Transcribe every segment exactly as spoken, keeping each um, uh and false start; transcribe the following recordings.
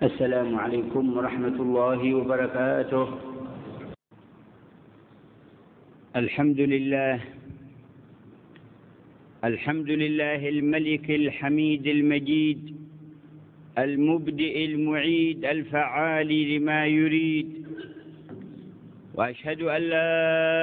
السلام عليكم ورحمة الله وبركاته. الحمد لله الحمد لله الملك الحميد المجيد المبدئ المعيد الفعال لما يريد، وأشهد أن لا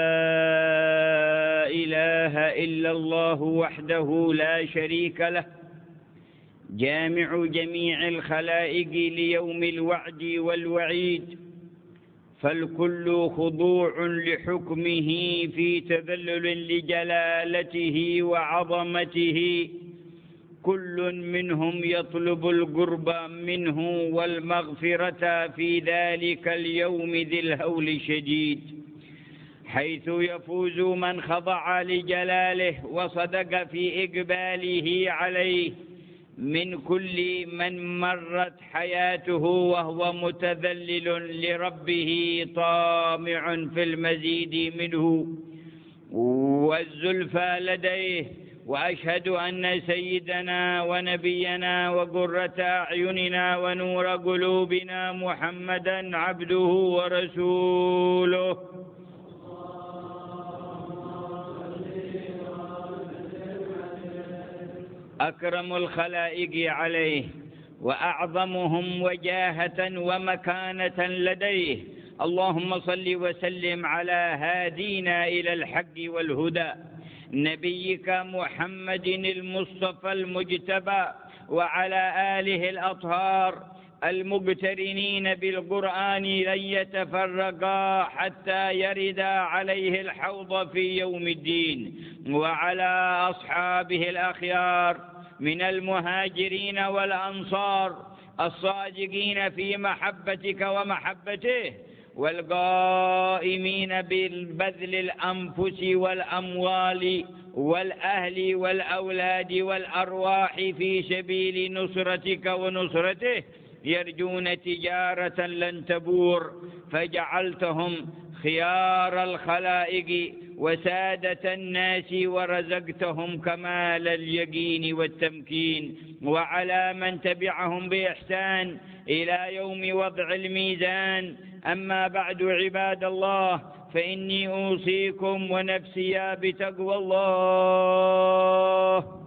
إله إلا الله وحده لا شريك له، جامع جميع الخلائق ليوم الوعد والوعيد، فالكل خضوع لحكمه في تذلل لجلالته وعظمته، كل منهم يطلب القرب منه والمغفرة في ذلك اليوم ذي الهول الشديد، حيث يفوز من خضع لجلاله وصدق في إقباله عليه من كل من مرت حياته وهو متذلل لربه طامع في المزيد منه والزلفى لديه. وأشهد أن سيدنا ونبينا وقرة أعيننا ونور قلوبنا محمدا عبده ورسوله، أكرم الخلائق عليه وأعظمهم وجاهة ومكانة لديه. اللهم صل وسلم على هادينا إلى الحق والهدى نبيك محمد المصطفى المجتبى، وعلى آله الأطهار المقترنين بالقرآن لن يتفرقا حتى يردا عليه الحوض في يوم الدين، وعلى أصحابه الأخيار من المهاجرين والأنصار الصادقين في محبتك ومحبته، والقائمين بالبذل الأنفس والأموال والأهل والأولاد والأرواح في سبيل نصرتك ونصرته، يرجون تجارة لن تبور، فجعلتهم خيار الخلائق وسادة الناس ورزقتهم كمال اليقين والتمكين، وعلى من تبعهم بإحسان إلى يوم وضع الميزان. أما بعد عباد الله، فإني أوصيكم ونفسي بتقوى الله،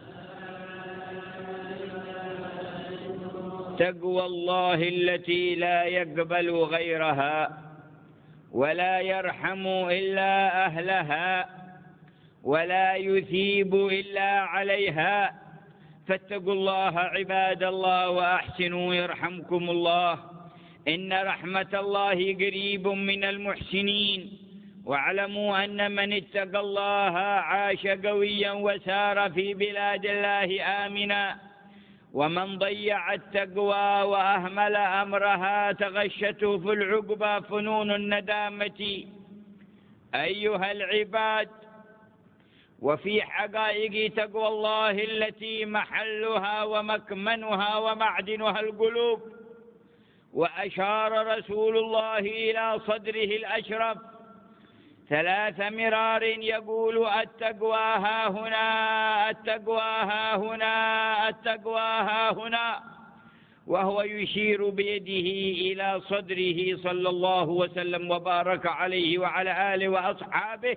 تقوى الله التي لا يقبل غيرها ولا يرحم إلا أهلها ولا يثيب إلا عليها، فاتقوا الله عباد الله وأحسنوا يرحمكم الله، إن رحمة الله قريب من المحسنين. واعلموا أن من اتقى الله عاش قويا وسار في بلاد الله آمنا، ومن ضيع التقوى وأهمل أمرها تغشته في العقبى فنون الندامة. أيها العباد، وفي حقائق تقوى الله التي محلها ومكمنها ومعدنها القلوب، وأشار رسول الله إلى صدره الأشرف ثلاث مرار يقول: التقوى ها هنا، التقوى ها هنا، التقوى ها هنا، وهو يشير بيده إلى صدره صلى الله وسلم وبارك عليه وعلى آله وأصحابه.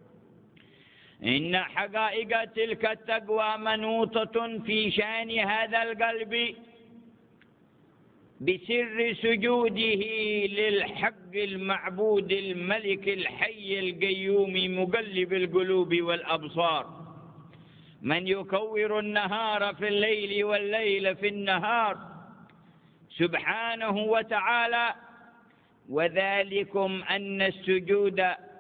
إن حقائق تلك التقوى منوطة في شان هذا القلب بسر سجوده للحق المعبود الملك الحي القيوم مقلب القلوب والأبصار، من يكور النهار في الليل والليل في النهار سبحانه وتعالى. وذلكم أن السجود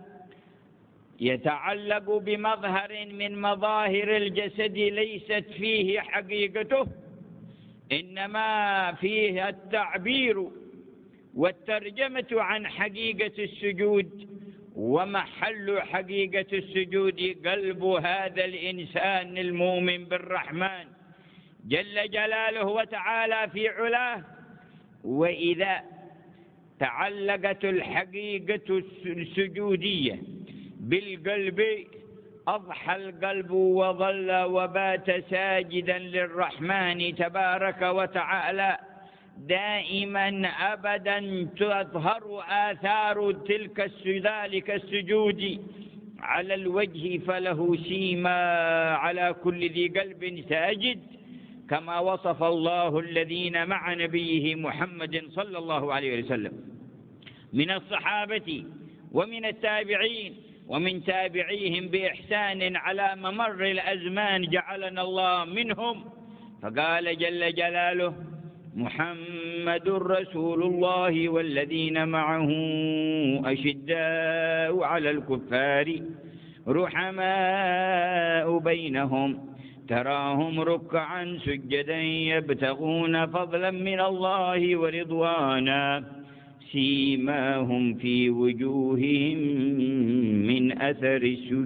يتعلق بمظهر من مظاهر الجسد ليست فيه حقيقته، إنما فيه التعبير والترجمة عن حقيقة السجود، ومحل حقيقة السجود قلب هذا الإنسان المؤمن بالرحمن جل جلاله وتعالى في علاه. وإذا تعلقت الحقيقة السجودية بالقلب أضحى القلب وظل وبات ساجدا للرحمن تبارك وتعالى، دائما أبدا تظهر آثار تلك ذلك السجود على الوجه، فله سيما على كل ذي قلب ساجد، كما وصف الله الذين مع نبيه محمد صلى الله عليه وسلم من الصحابة ومن التابعين ومن تابعيهم بإحسان على ممر الأزمان، جعلنا الله منهم. فقال جل جلاله: محمد رسول الله والذين معه أشداء على الكفار رحماء بينهم تراهم ركعا سجدا يبتغون فضلا من الله ورضوانا سيماهم في وجوههم من أثر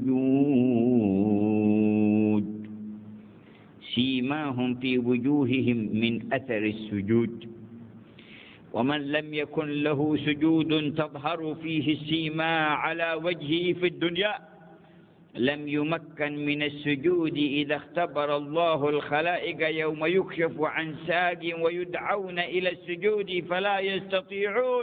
السجود سيماهم في وجوههم من أثر السجود. ومن لم يكن له سجود تظهر فيه السيما على وجهه في الدنيا لم يمكن من السجود إذا اختبر الله الخلائق يوم يكشف عن ساق ويدعون إلى السجود فلا يستطيعون،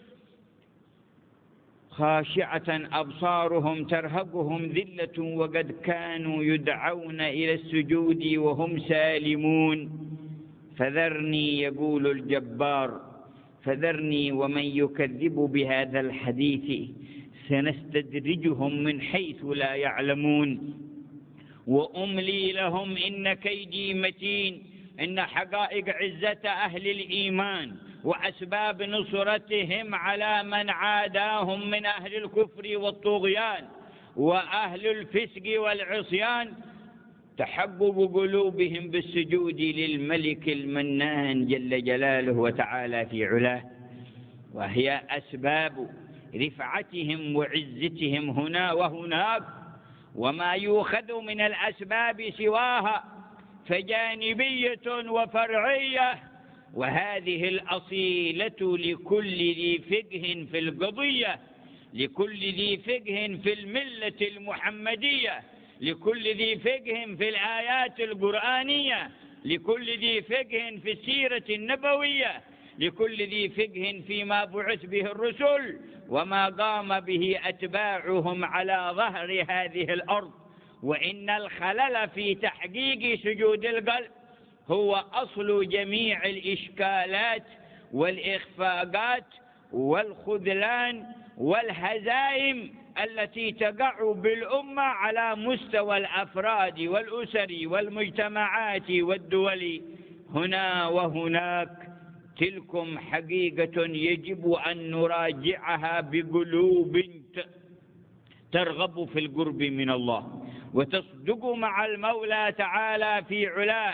خاشعة أبصارهم ترهقهم ذلة وقد كانوا يدعون إلى السجود وهم سالمون. فذرني، يقول الجبار، فذرني ومن يكذب بهذا الحديث سنستدرجهم من حيث لا يعلمون وأملي لهم إن كيدي متين. إن حقائق عزة أهل الإيمان وأسباب نصرتهم على من عاداهم من أهل الكفر والطغيان وأهل الفسق والعصيان تحبب قلوبهم بالسجود للملك المنان جل جلاله وتعالى في علاه، وهي أسباب رفعتهم وعزتهم هنا وهناك، وما يؤخذ من الأسباب سواها فجانبية وفرعية، وهذه الأصيلة لكل ذي فقه في القضية، لكل ذي فقه في الملة المحمدية، لكل ذي فقه في الآيات القرآنية، لكل ذي فقه في السيرة النبوية، لكل ذي فقه فيما بعث به الرسل وما قام به أتباعهم على ظهر هذه الأرض. وإن الخلل في تحقيق سجود القلب هو أصل جميع الإشكالات والإخفاقات والخذلان والهزائم التي تقع بالأمة على مستوى الأفراد والأسر والمجتمعات والدول هنا وهناك. تلكم حقيقة يجب أن نراجعها بقلوب ترغب في القرب من الله وتصدق مع المولى تعالى في علاه.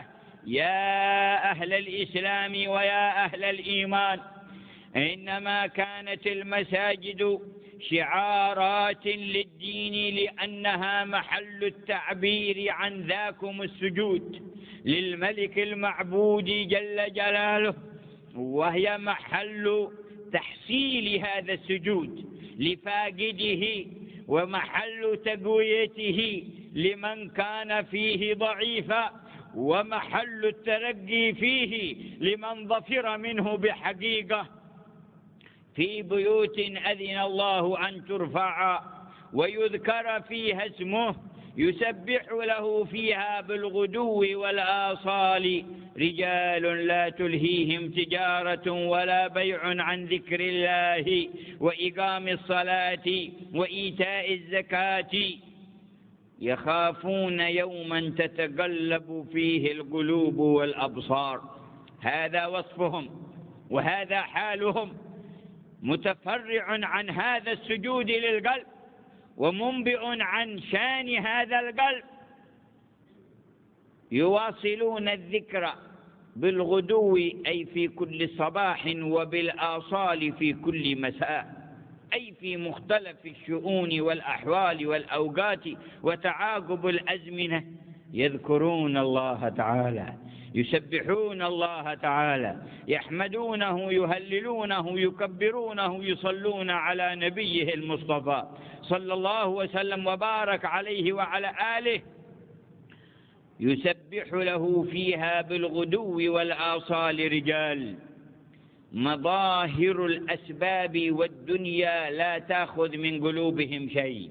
يا أهل الإسلام ويا أهل الإيمان، إنما كانت المساجد شعارات للدين لأنها محل التعبير عن ذاكم السجود للملك المعبود جل جلاله، وهي محل تحصيل هذا السجود لفاقده ومحل تقويته لمن كان فيه ضعيفا ومحل الترقي فيه لمن ظفر منه بحقيقة. في بيوت أذن الله أن ترفع ويذكر فيها اسمه يسبح له فيها بالغدو والآصال رجال لا تلهيهم تجارة ولا بيع عن ذكر الله وإقام الصلاة وإيتاء الزكاة يخافون يوما تتقلب فيه القلوب والأبصار. هذا وصفهم وهذا حالهم، متفرع عن هذا السجود للقلب ومنبئ عن شان هذا القلب. يواصلون الذكر بالغدو أي في كل صباح وبالآصال في كل مساء، أي في مختلف الشؤون والأحوال والأوقات وتعاقب الأزمنة يذكرون الله تعالى، يسبحون الله تعالى، يحمدونه، يهللونه، يكبرونه، يصلون على نبيه المصطفى صلى الله وسلم وبارك عليه وعلى آله. يسبح له فيها بالغدو والآصال رجال مظاهر الأسباب والدنيا لا تأخذ من قلوبهم شيء،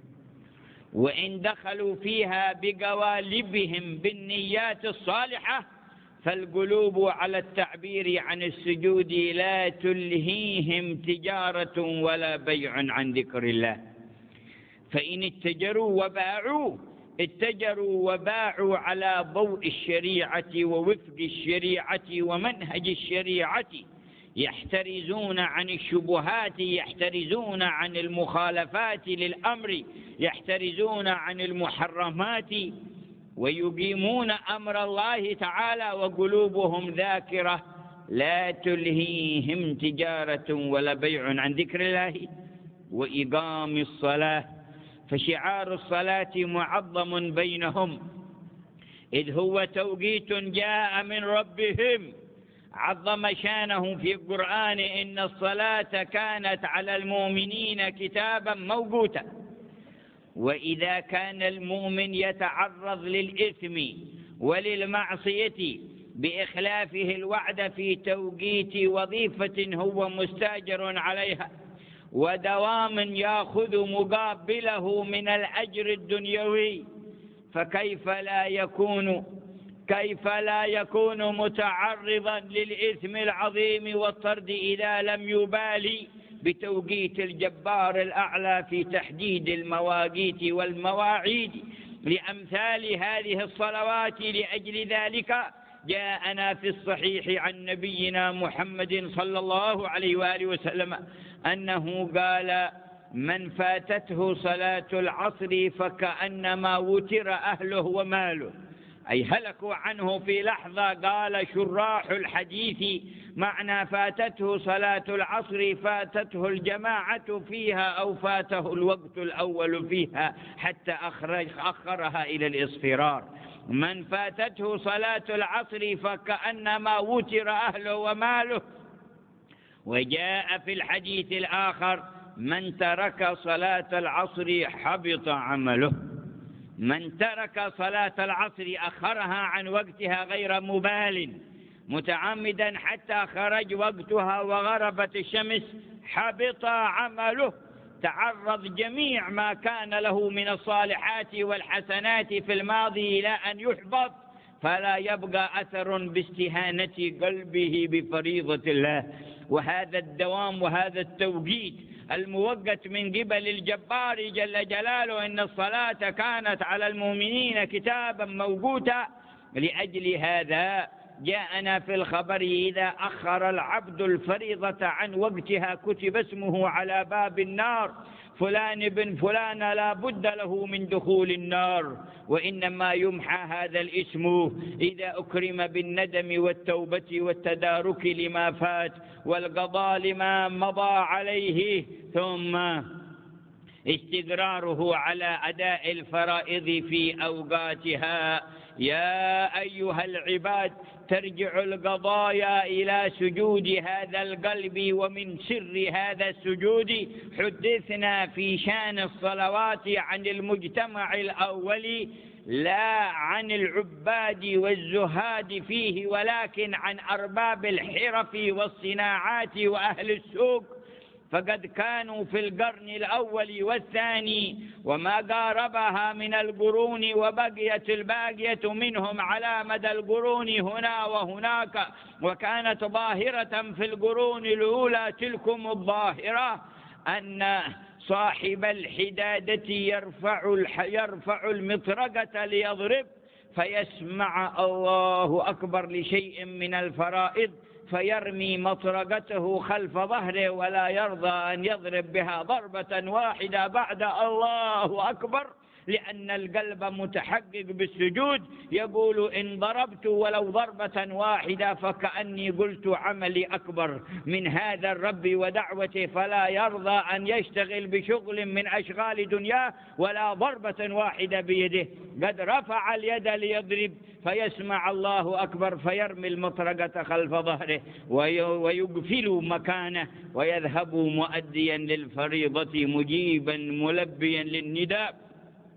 وإن دخلوا فيها بقوالبهم بالنيات الصالحة فالقلوب على التعبير عن السجود لا تلهيهم تجارة ولا بيع عن ذكر الله. فإن اتجروا وباعوا اتجروا وباعوا على ضوء الشريعة ووفق الشريعة ومنهج الشريعة، يحترزون عن الشبهات، يحترزون عن المخالفات للأمر، يحترزون عن المحرمات، ويقيمون أمر الله تعالى وقلوبهم ذاكرة لا تلهيهم تجارة ولا بيع عن ذكر الله وإقام الصلاة. فشعار الصلاة معظم بينهم، إذ هو توقيت جاء من ربهم عظم شانه في القرآن: إن الصلاة كانت على المؤمنين كتابا موقوتا. وإذا كان المؤمن يتعرض للإثم وللمعصية بإخلافه الوعد في توقيت وظيفة هو مستاجر عليها ودوام يأخذ مقابله من الأجر الدنيوي، فكيف لا يكون كيف لا يكون متعرضا للإثم العظيم والطرد إذا لم يبالي بتوقيت الجبار الأعلى في تحديد المواقيت والمواعيد لأمثال هذه الصلوات. لأجل ذلك جاءنا في الصحيح عن نبينا محمد صلى الله عليه وآله وسلم أنه قال: من فاتته صلاة العصر فكأنما وتر أهله وماله، أي هلكوا عنه في لحظة. قال شراح الحديث: معنى فاتته صلاة العصر فاتته الجماعة فيها أو فاته الوقت الأول فيها حتى أخرج أخرها إلى الإصفرار. من فاتته صلاة العصر فكأنما وتر أهله وماله. وجاء في الحديث الآخر: من ترك صلاة العصر حبط عمله. من ترك صلاة العصر أخرها عن وقتها غير مبال متعمدا حتى خرج وقتها وغربت الشمس حبط عمله. تعرض جميع ما كان له من الصالحات والحسنات في الماضي إلى أن يحبط، فلا يبقى أثر باستهانة قلبه بفريضة الله. وهذا الدوام وهذا التوقيت الموقت من قبل الجبار جل جلاله: إن الصلاة كانت على المؤمنين كتابا موقوتا. لأجل هذا جاءنا في الخبر: إذا أخر العبد الفريضة عن وقتها كتب اسمه على باب النار: فلان بن فلان لا بد له من دخول النار. وإنما يمحى هذا الاسم إذا أكرم بالندم والتوبة والتدارك لما فات والقضاء لما مضى عليه، ثم استقراره على أداء الفرائض في أوقاتها. يا أيها العباد، ترجع القضايا إلى سجود هذا القلب. ومن سر هذا السجود حدثنا في شان الصلوات عن المجتمع الأول، لا عن العباد والزهاد فيه، ولكن عن أرباب الحرف والصناعات وأهل السوق. فقد كانوا في القرن الأول والثاني وما قاربها من القرون، وبقيت الباقية منهم على مدى القرون هنا وهناك، وكانت ظاهرة في القرون الأولى تلكم الظاهرة أن صاحب الحدادة يرفع يرفع المطرقة ليضرب فيسمع الله أكبر لشيء من الفرائض فيرمي مطرقته خلف ظهره ولا يرضى أن يضرب بها ضربة واحدة بعد الله أكبر، لأن القلب متحقق بالسجود. يقول: إن ضربت ولو ضربة واحدة فكأني قلت عملي أكبر من هذا الرب ودعوته، فلا يرضى أن يشتغل بشغل من أشغال دنياه ولا ضربة واحدة بيده. قد رفع اليد ليضرب فيسمع الله أكبر فيرمي المطرقة خلف ظهره ويقفل مكانه ويذهب مؤديا للفريضة مجيبا ملبيا للنداء.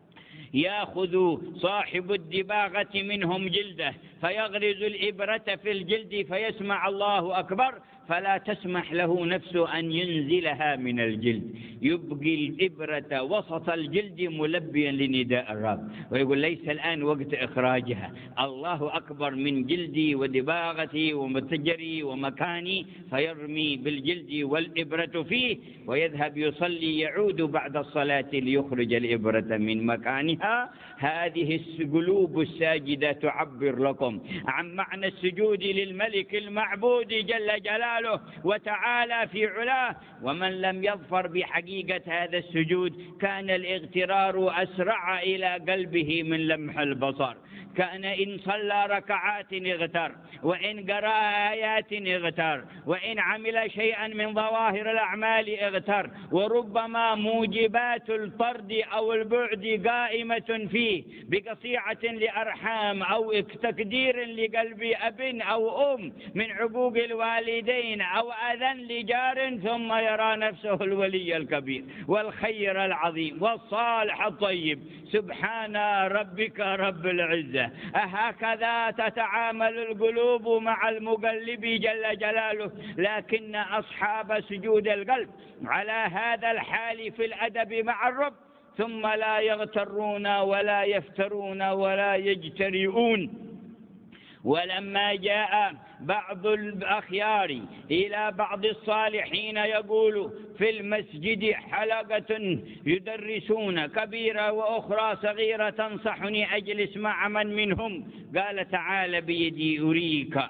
يأخذ صاحب الدباغة منهم جلده فيغرز الإبرة في الجلد فيسمع الله أكبر فلا تسمح له نفسه أن ينزلها من الجلد، يبقي الإبرة وسط الجلد ملبيا لنداء الرب، ويقول ليس الآن وقت إخراجها، الله أكبر من جلدي ودباغتي ومتجري ومكاني، فيرمي بالجلد والإبرة فيه ويذهب يصلي، يعود بعد الصلاة ليخرج الإبرة من مكانها. هذه القلوب الساجدة تعبر لكم عن معنى السجود للملك المعبود جل جلاله وتعالى في علاه. ومن لم يظفر بحقيقة هذا السجود كان الاغترار أسرع إلى قلبه من لمح البصر، كان إن صلى ركعات اغتر، وإن قرأ آيات اغتر، وإن عمل شيئا من ظواهر الأعمال اغتر، وربما موجبات الطرد أو البعد قائمة فيه بقطيعة لأرحام أو تكدير لقلب أب أو أم من عقوق الوالدين أو أذى لجار، ثم يرى نفسه الولي الكبير والخير العظيم والصالح الطيب. سبحان ربك رب العزة. أهكذا تتعامل القلوب مع المقلب جل جلاله؟ لكن أصحاب سجود القلب على هذا الحال في الأدب مع الرب، ثم لا يغترون ولا يفترون ولا يجترئون. ولما جاء بعض الأخيار إلى بعض الصالحين يقول في المسجد حلقة يدرسون كبيرة وأخرى صغيرة تنصحني أجلس مع من منهم، قال تعال بيدي أريك،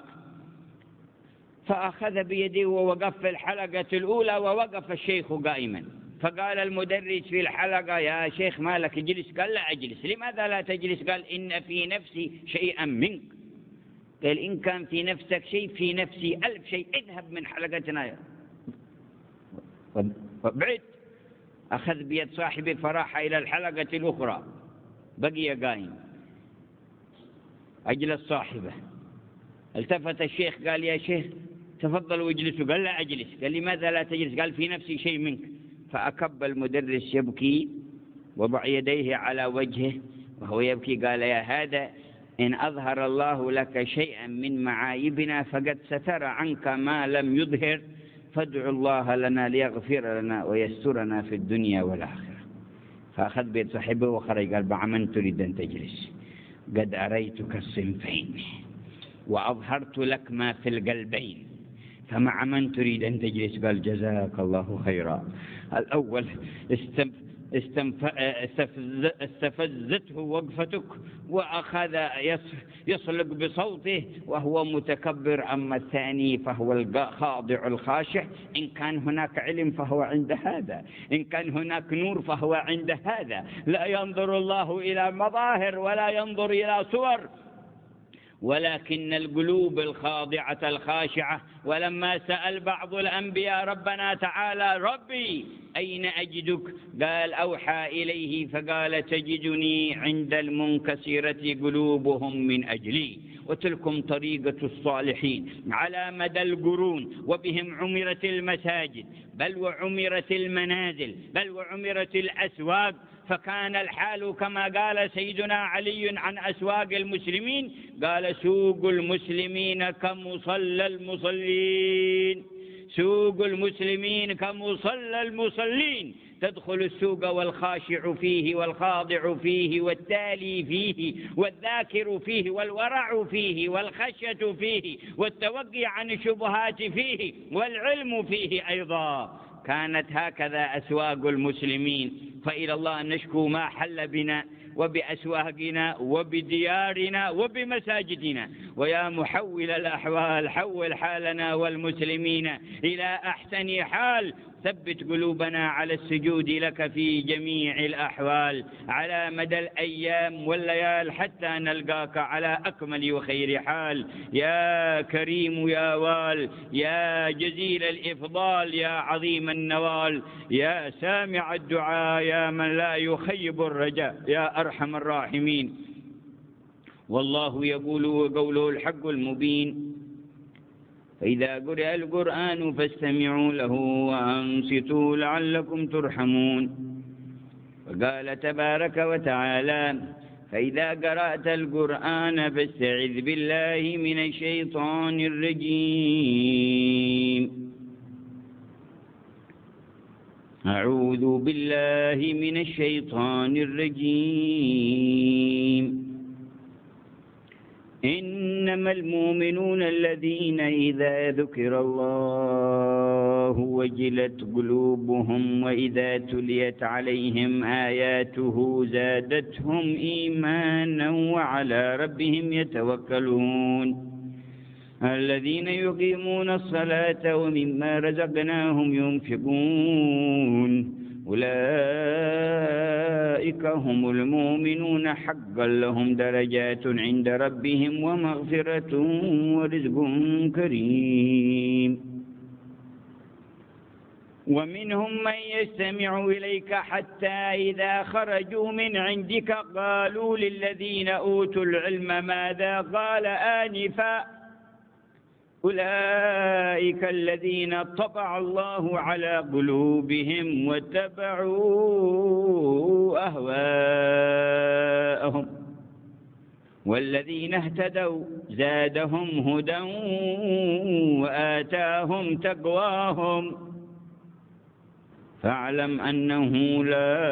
فأخذ بيدي ووقف في الحلقة الأولى ووقف الشيخ قائما، فقال المدرس في الحلقة يا شيخ مالك اجلس؟ قال لا أجلس. لماذا لا تجلس؟ قال إن في نفسي شيئا منك. قال إن كان في نفسك شيء في نفسي ألف شيء، اذهب من حلقتنا. فبعد، أخذ بيد صاحبه فراح إلى الحلقة الأخرى، بقي قائم. أجلس صاحبه، التفت الشيخ قال يا شيخ تفضل واجلسوا. قال لا أجلس. قال لماذا لا تجلس؟ قال في نفسي شيء منك. فأكب المدرس يبكي، وضع يديه على وجهه وهو يبكي، قال يا هذا إن أظهر الله لك شيئا من معايبنا فقد ستر عنك ما لم يظهر، فادعوا الله لنا ليغفر لنا ويسترنا في الدنيا والآخرة. فأخذ بيد صاحبه وخرج، قال بعمن تريد أن تجلس؟ قد أريتك الصنفين وأظهرت لك ما في القلبين، فمع من تريد أن تجلس؟ قال جزاك الله خيرا. الأول استنف استفزته وقفتك وأخذ يصلق بصوته وهو متكبر، أما الثاني فهو الخاضع الخاشع. إن كان هناك علم فهو عند هذا، إن كان هناك نور فهو عند هذا. لا ينظر الله إلى مظاهر ولا ينظر إلى صور، ولكن القلوب الخاضعة الخاشعة. ولما سأل بعض الأنبياء ربنا تعالى ربي أين أجدك؟ قال أوحى إليه فقال تجدني عند المنكسرة قلوبهم من أجلي. وتلكم طريقة الصالحين على مدى القرون، وبهم عمرت المساجد بل وعمرت المنازل بل وعمرت الأسواق. فكان الحال كما قال سيدنا علي عن أسواق المسلمين، قال سوق المسلمين كمصلى المصلين، سوق المسلمين كمصلى المصلين. تدخل السوق والخاشع فيه والخاضع فيه والتالي فيه والذاكر فيه والورع فيه والخشية فيه والتوقي عن الشبهات فيه والعلم فيه أيضا. كانت هكذا أسواق المسلمين. فإلى الله أن نشكو ما حل بنا وبأسواقنا وبديارنا وبمساجدنا. ويا محول الأحوال حول حالنا والمسلمين إلى أحسن حال. ثبت قلوبنا على السجود لك في جميع الأحوال على مدى الأيام والليال حتى نلقاك على أكمل وخير حال. يا كريم يا وال، يا جزيل الإفضال، يا عظيم النوال، يا سامع الدعاء، يا من لا يخيب الرجاء، يا أرحم الراحمين. والله يقول وقوله الحق المبين: فإذا قرئ القرآن فاستمعوا له وأنصتوا لعلكم ترحمون. وقال تبارك وتعالى: فإذا قرأت القرآن فاستعذ بالله من الشيطان الرجيم. أعوذ بالله من الشيطان الرجيم. إنما المؤمنون الذين إذا ذكر الله وجلت قلوبهم وإذا تليت عليهم آياته زادتهم إيمانا وعلى ربهم يتوكلون الذين يقيمون الصلاة ومما رزقناهم ينفقون أولئك هم المؤمنون حقا لهم درجات عند ربهم ومغفرة ورزق كريم. ومنهم من يستمع إليك حتى إذا خرجوا من عندك قالوا للذين أوتوا العلم ماذا قال آنفا أولئك الذين طبع الله على قلوبهم واتبعوا أهواءهم والذين اهتدوا زادهم هدى وآتاهم تقواهم فاعلم أنه لا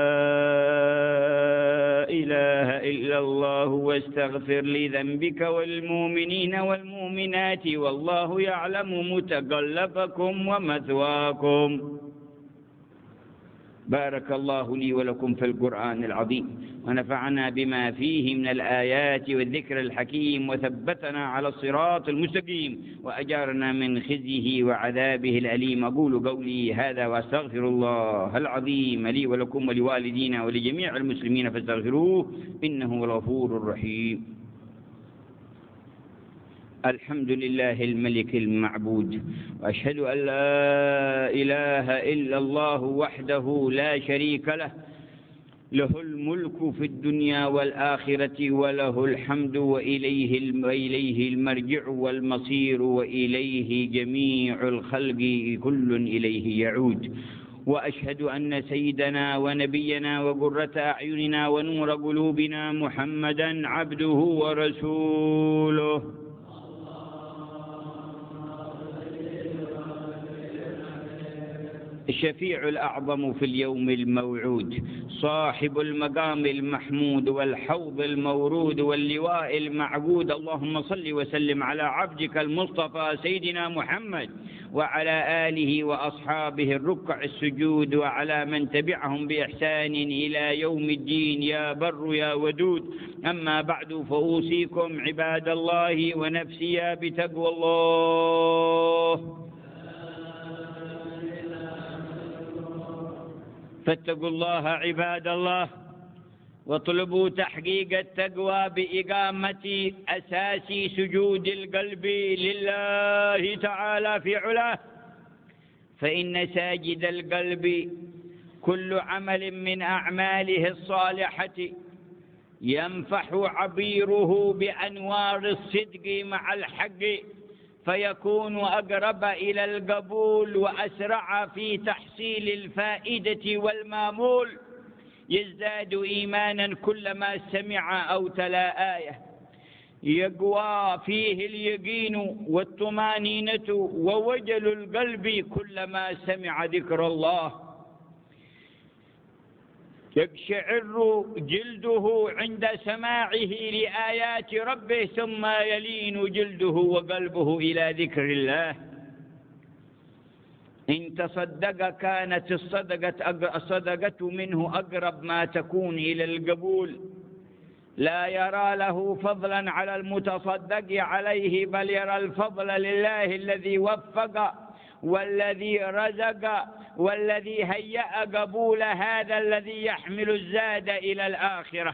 إله إلا الله واستغفر لذنبك والمؤمنين والمؤمنات والله يعلم متقلبكم ومثواكم. بارك الله لي ولكم في القرآن العظيم ونفعنا بما فيه من الآيات والذكر الحكيم وثبتنا على الصراط المستقيم وأجارنا من خزيه وعذابه الأليم. أقول قولي هذا وأستغفر الله العظيم لي ولكم ولوالدينا ولجميع المسلمين فاستغفروه إنه الغفور الرحيم. الحمد لله الملك المعبود وأشهد أن لا إله إلا الله وحده لا شريك له له الملك في الدنيا والآخرة وله الحمد وإليه وإليه المرجع والمصير وإليه جميع الخلق كل إليه يعود. وأشهد أن سيدنا ونبينا وقرة أعيننا ونور قلوبنا محمدا عبده ورسوله الشفيع الأعظم في اليوم الموعود صاحب المقام المحمود والحوض المورود واللواء المعقود. اللهم صل وسلم على عبدك المصطفى سيدنا محمد وعلى آله وأصحابه الركع السجود وعلى من تبعهم بإحسان إلى يوم الدين يا بر يا ودود. أما بعد فأوصيكم عباد الله ونفسي بتقوى الله. فاتقوا الله عباد الله واطلبوا تحقيق التقوى بإقامة أساس سجود القلب لله تعالى في علاه. فإن ساجد القلب كل عمل من أعماله الصالحة ينفح عبيره بأنوار الصدق مع الحق فيكون أقرب إلى القبول وأسرع في تحصيل الفائدة والمامول. يزداد إيمانا كلما سمع أو تلا آية يقوى فيه اليقين والطمانينة ووجل القلب كلما سمع ذكر الله. يقشعر جلده عند سماعه لآيات ربه ثم يلين جلده وقلبه إلى ذكر الله. إن تصدق كانت الصدقة, الصدقة منه أقرب ما تكون إلى القبول. لا يرى له فضلا على المتصدق عليه بل يرى الفضل لله الذي وفق والذي رزق والذي هيأ قبول هذا الذي يحمل الزاد إلى الآخرة.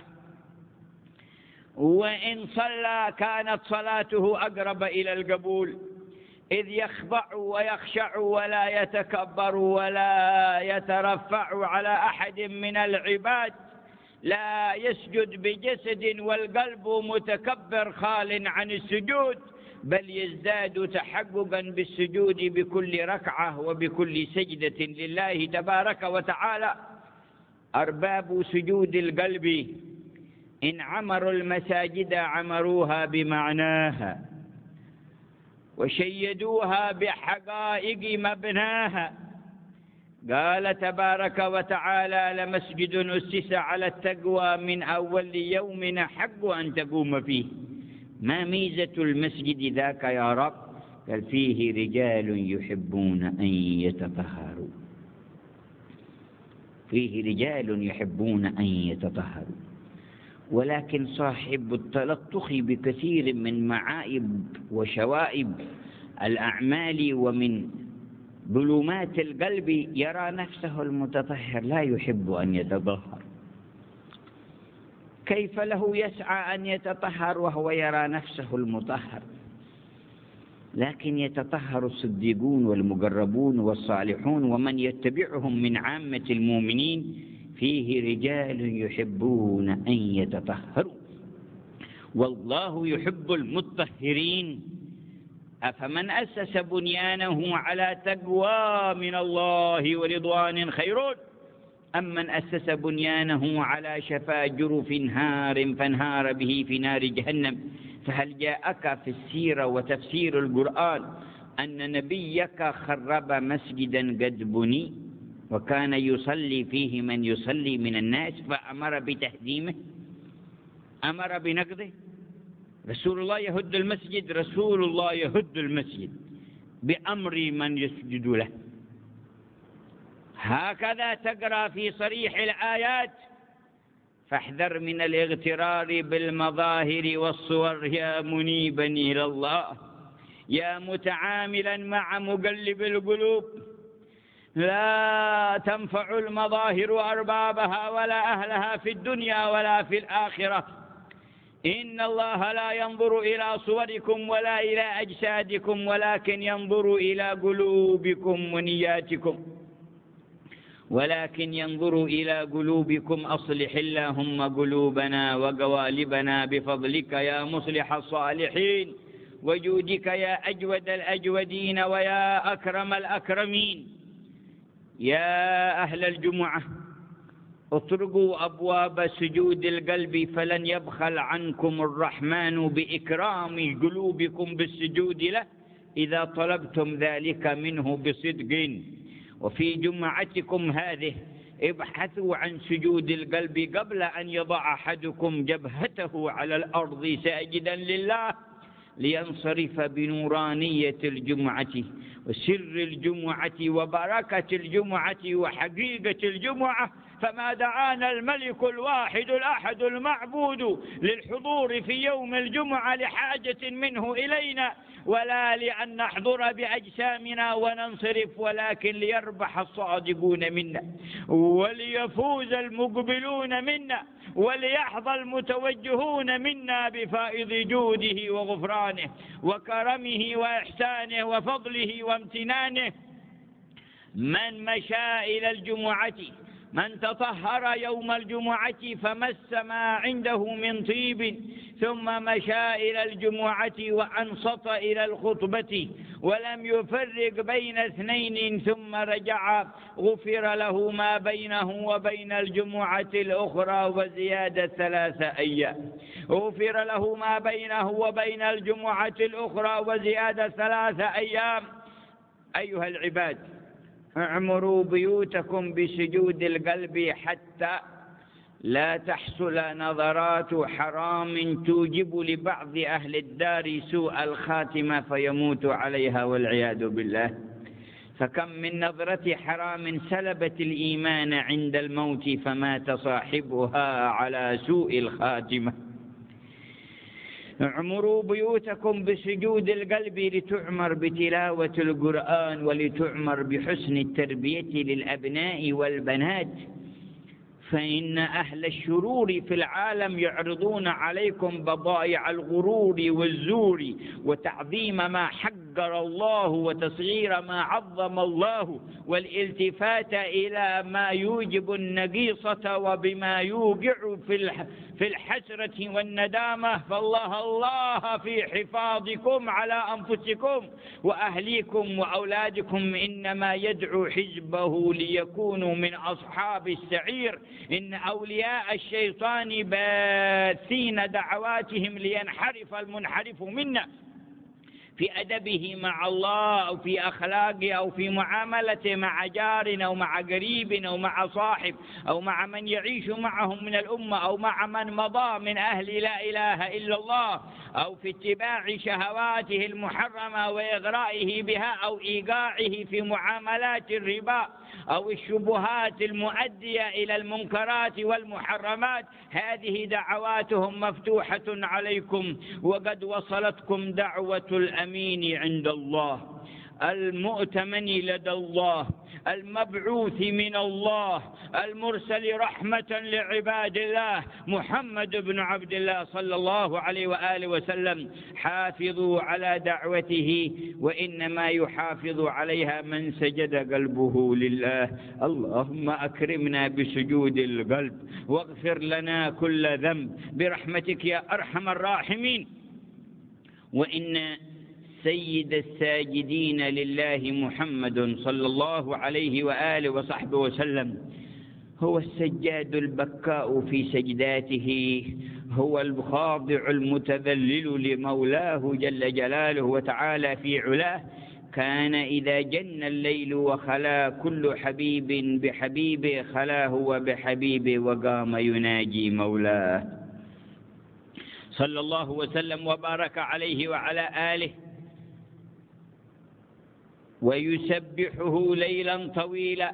وإن صلى كانت صلاته أقرب إلى القبول إذ يخضع ويخشع ولا يتكبر ولا يترفع على أحد من العباد. لا يسجد بجسد والقلب متكبر خال عن السجود بل يزداد تحققا بالسجود بكل ركعة وبكل سجدة لله تبارك وتعالى. أرباب سجود القلب إن عمروا المساجد عمروها بمعناها وشيدوها بحقائق مبناها. قال تبارك وتعالى: لمسجد أسس على التقوى من أول يوم أحق أن تقوم فيه. ما ميزة المسجد ذاك يا رب؟ قال: فيه رجال يحبون أن يتطهروا. فيه رجال يحبون أن يتطهروا. ولكن صاحب التلطخ بكثير من معائب وشوائب الأعمال ومن ظلمات القلب يرى نفسه المتطهر، لا يحب أن يتطهر. كيف له يسعى أن يتطهر وهو يرى نفسه المطهر؟ لكن يتطهر الصديقون والمقربون والصالحون ومن يتبعهم من عامة المؤمنين. فيه رجال يحبون أن يتطهروا والله يحب المطهرين. أفمن أسس بنيانه على تقوى من الله ورضوان خير أم من أسس بنيانه على شفا جرف هار فانهار به في نار جهنم. فهل جاءك في السيرة وتفسير القرآن أن نبيك خرب مسجدا قد بني وكان يصلي فيه من يصلي من الناس فأمر بتهديمه، أمر بنقضه؟ رسول الله يهد المسجد، رسول الله يهد المسجد بأمر من يسجد له. هكذا تقرأ في صريح الآيات. فاحذر من الاغترار بالمظاهر والصور يا منيبا إلى الله، يا متعاملا مع مقلب القلوب. لا تنفع المظاهر أربابها ولا أهلها في الدنيا ولا في الآخرة. إن الله لا ينظر إلى صوركم ولا إلى أجسادكم ولكن ينظر إلى قلوبكم ونياتكم ولكن ينظر إلى قلوبكم. أصلح اللهم قلوبنا وقوالبنا بفضلك يا مصلح الصالحين وجودك يا أجود الأجودين ويا أكرم الأكرمين. يا أهل الجمعة، اطرقوا أبواب سجود القلب فلن يبخل عنكم الرحمن بإكرام قلوبكم بالسجود له إذا طلبتم ذلك منه بصدق. وفي جمعتكم هذه ابحثوا عن سجود القلب قبل أن يضع أحدكم جبهته على الأرض ساجدا لله لينصرف بنورانية الجمعة وسر الجمعة وبركة الجمعة وحقيقة الجمعة. فما دعانا الملك الواحد الأحد المعبود للحضور في يوم الجمعة لحاجة منه إلينا ولا لأن نحضر بأجسامنا وننصرف، ولكن ليربح الصادقون منا وليفوز المقبلون منا وليحظى المتوجهون منا بفائض جوده وغفرانه وكرمه وإحسانه وفضله وامتنانه. من مشى إلى الجمعة، من تطهر يوم الجمعة فمس ما عنده من طيب ثم مشى إلى الجمعة وأنصت إلى الخطبة ولم يفرق بين اثنين ثم رجع غفر له ما بينه وبين الجمعة الأخرى وزيادة ثلاثة أيام. غفر له ما بينه وبين الجمعة الأخرى وزيادة ثلاثة أيام. أيها العباد، اعمروا بيوتكم بسجود القلب حتى لا تحصل نظرات حرام توجب لبعض أهل الدار سوء الخاتمة فيموت عليها والعياذ بالله. فكم من نظرة حرام سلبت الإيمان عند الموت فمات صاحبها على سوء الخاتمة. اعمروا بيوتكم بسجود القلب لتعمر بتلاوة القرآن ولتعمر بحسن التربية للأبناء والبنات. فإن أهل الشرور في العالم يعرضون عليكم بضائع الغرور والزور وتعظيم ما حق حقر الله وتصغير ما عظم الله والالتفات إلى ما يوجب النقيصة وبما يوقع في الحسرة والندامة، فالله الله في حفاظكم على أنفسكم وأهليكم وأولادكم، إنما يدعو حزبه ليكونوا من أصحاب السعير. إن أولياء الشيطان باثين دعواتهم لينحرف المنحرف منا في أدبه مع الله أو في أخلاقه أو في معاملته مع جار أو مع قريب أو مع صاحب أو مع من يعيش معهم من الأمة أو مع من مضى من أهل لا إله إلا الله، أو في اتباع شهواته المحرمة وإغرائه بها أو إيقاعه في معاملات الربا أو الشبهات المؤدية إلى المنكرات والمحرمات. هذه دعواتهم مفتوحة عليكم، وقد وصلتكم دعوة الأمين عند الله، المؤتمن لدى الله، المبعوث من الله، المرسل رحمة لعباد الله، محمد بن عبد الله صلى الله عليه وآله وسلم. حافظوا على دعوته، وإنما يحافظ عليها من سجد قلبه لله. اللهم أكرمنا بسجود القلب، واغفر لنا كل ذنب برحمتك يا أرحم الراحمين. وإن سيد الساجدين لله محمد صلى الله عليه وآله وصحبه وسلم هو السجاد البكاء في سجداته، هو الخاضع المتذلل لمولاه جل جلاله وتعالى في علاه. كان إذا جن الليل وخلا كل حبيب بحبيبه خلاه وبحبيبه وقام يناجي مولاه، صلى الله وسلم وبارك عليه وعلى آله، ويسبحه ليلا طويلا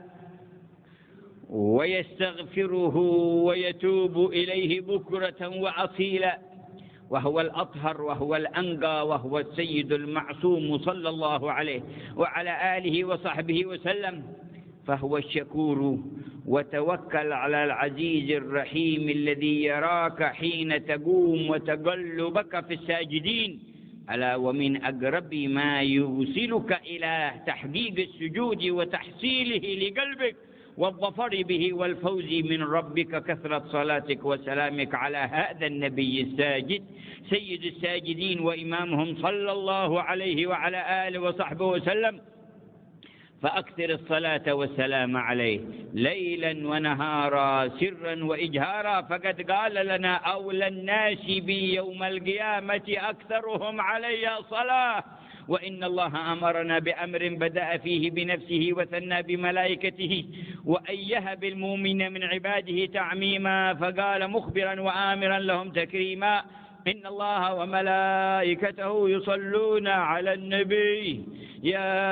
ويستغفره ويتوب إليه بكرة وأصيلا، وهو الأطهر وهو الأنقى وهو السيد المعصوم صلى الله عليه وعلى آله وصحبه وسلم. فهو الشكور، وتوكل على العزيز الرحيم الذي يراك حين تقوم وتقلبك في الساجدين. ألا ومن أقرب ما يوصلك إلى تحقيق السجود وتحصيله لقلبك والظفر به والفوز من ربك كثرة صلاتك وسلامك على هذا النبي الساجد سيد الساجدين وإمامهم صلى الله عليه وعلى آله وصحبه وسلم. فأكثر الصلاة والسلام عليه ليلا ونهارا سرا وإجهارا، فقد قال لنا أولى الناس بي يوم القيامة أكثرهم علي صلاة. وإن الله أمرنا بأمر بدأ فيه بنفسه وثنى بملائكته وأيه بالمؤمنين من عباده تعميما، فقال مخبرا وآمرا لهم تكريما: إن الله وملائكته يصلون على النبي يا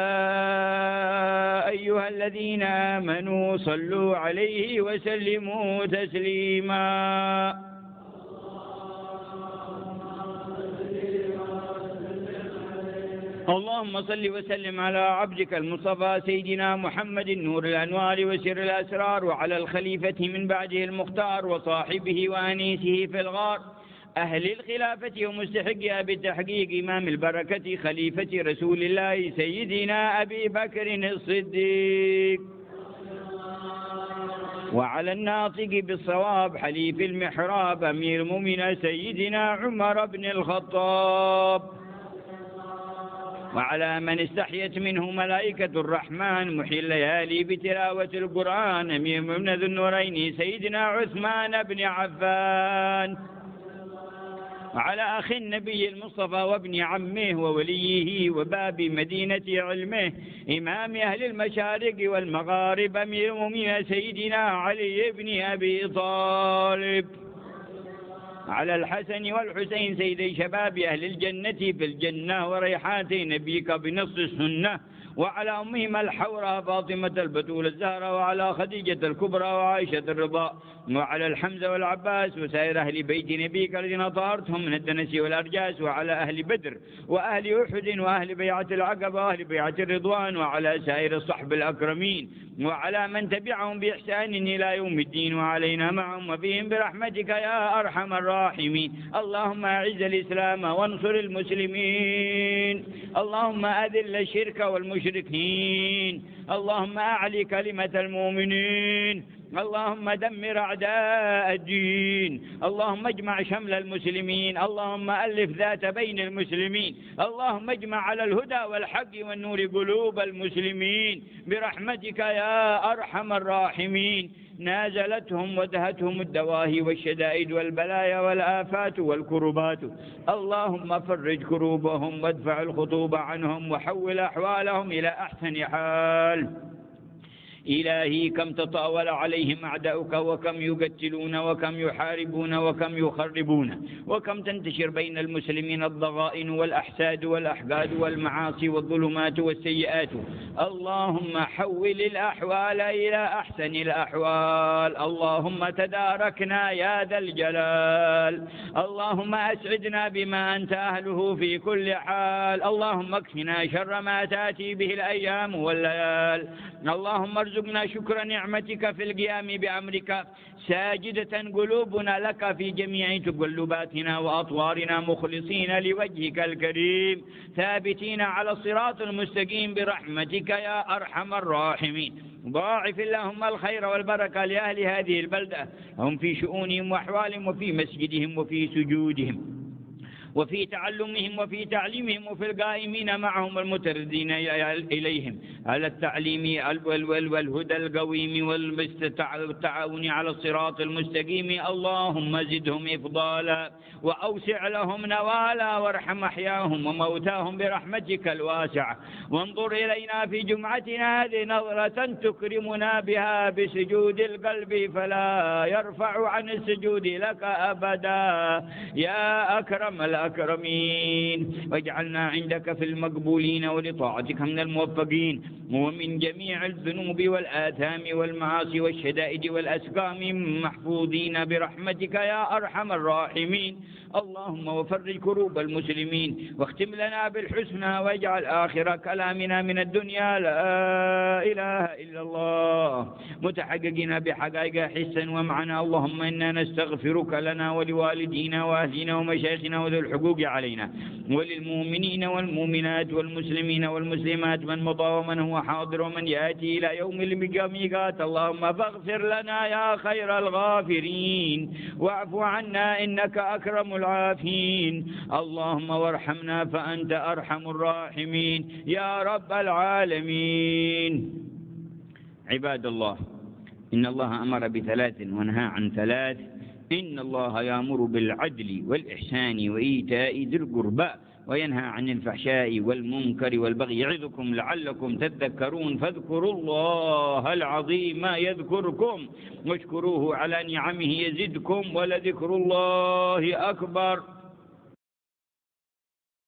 أيها الذين آمنوا صلوا عليه وسلموا تسليما. اللهم صل وسلم على عبدك المصطفى سيدنا محمد نور الأنوار وسر الأسرار، وعلى الخليفة من بعده المختار وصاحبه وأنيسه في الغار، أهل الخلافة ومستحقها بالتحقيق، إمام البركة خليفة رسول الله سيدنا أبي بكر الصديق، وعلى الناطق بالصواب حليف المحراب أمير المؤمنين سيدنا عمر بن الخطاب، وعلى من استحيت منه ملائكة الرحمن محيي الليالي بتلاوة القرآن أمير المؤمنين ذو النورين سيدنا عثمان بن عفان، وعلى أخي النبي المصطفى وابن عمه ووليه وباب مدينة علمه إمام أهل المشارق والمغارب أمير المؤمنين سيدنا علي بن أبي طالب، على الحسن والحسين سيدي شباب أهل الجنة في الجنة وريحات نبيك بنص السنة، وعلى أمهما الحوراء فاطمة البتول الزهراء، وعلى خديجة الكبرى وعائشة الرضا، وعلى الحمزة والعباس وسائر أهل بيت نبيك الذين طهرتهم من الدنس والأرجاس، وعلى أهل بدر وأهل أحد وأهل بيعة العقبة وأهل بيعة الرضوان، وعلى سائر الصحب الأكرمين، وعلى من تبعهم بإحسان إلى يوم الدين، وعلينا معهم وبهم برحمتك يا أرحم الراحمين. اللهم أعز الإسلام وانصر المسلمين، اللهم أذل الشرك والمشركين، اللهم أعلي كلمة المؤمنين، اللهم دمر أعداء الدين، اللهم اجمع شمل المسلمين، اللهم ألف ذات بين المسلمين، اللهم اجمع على الهدى والحق والنور قلوب المسلمين برحمتك يا أرحم الراحمين. نازلتهم ودهتهم الدواهي والشدائد والبلايا والآفات والكربات، اللهم فرج كروبهم وادفع الخطوب عنهم وحول أحوالهم إلى أحسن حال. إلهي كم تطاول عليهم أعداؤك، وكم يقتلون وكم يحاربون وكم يخربون، وكم تنتشر بين المسلمين الضغائن والأحساد والأحقاد والمعاصي والظلمات والسيئات. اللهم حول الأحوال إلى أحسن الأحوال، اللهم تداركنا يا ذا الجلال، اللهم أسعدنا بما أنت أهله في كل حال، اللهم اكفنا شر ما تأتي به الأيام والليال، اللهم ارزقنا شكر نعمتك في القيام بأمرك، ساجدة قلوبنا لك في جميع تقلباتنا وأطوارنا، مخلصين لوجهك الكريم، ثابتين على الصراط المستقيم برحمتك يا أرحم الراحمين. ضاعف اللهم الخير والبركة لأهل هذه البلدة، هم في شؤونهم وأحوالهم وفي مسجدهم وفي سجودهم وفي تعلمهم وفي تعليمهم وفي القائمين معهم المتردين إليهم على التعليم والهدى القويم والتعاون على الصراط المستقيم. اللهم زدهم إفضالا وأوسع لهم نوالا، وارحم أحياهم وموتاهم برحمتك الواسعة، وانظر إلينا في جمعتنا هذه نظرة تكرمنا بها بسجود القلب فلا يرفع عن السجود لك أبدا يا أكرم الأكرمين، واجعلنا عندك في المقبولين ولطاعتك من الموفقين، ومن جميع الذنوب والآثام والمعاصي والشدائد والأسقام محفوظين برحمتك يا أرحم الراحمين. اللهم وفرج كروب المسلمين، واختم لنا بالحسنى، واجعل آخر كلامنا من الدنيا لا إله إلا الله، متحققين بحقائق حسا ومعنى. اللهم إنا نستغفرك لنا ولوالدينا وأهلنا ومشايخنا وذو الحقوق علينا، وللمؤمنين والمؤمنات والمسلمين والمسلمات من مضى ومن هو حاضر ومن يأتي إلى يوم الميقات. اللهم فاغفر لنا يا خير الغافرين، واعف عنا إنك أكرم العافين. اللهم وارحمنا فأنت أرحم الراحمين يا رب العالمين. عباد الله، إن الله أمر بثلاث ونهى عن ثلاث. إن الله يأمر بالعدل والإحسان وإيتاء ذي القربى، وينهى عن الفحشاء والمنكر والبغي، يعظكم لعلكم تذكرون. فاذكروا الله العظيم يذكركم، واشكروه على نعمه يزدكم، ولذكر الله أكبر.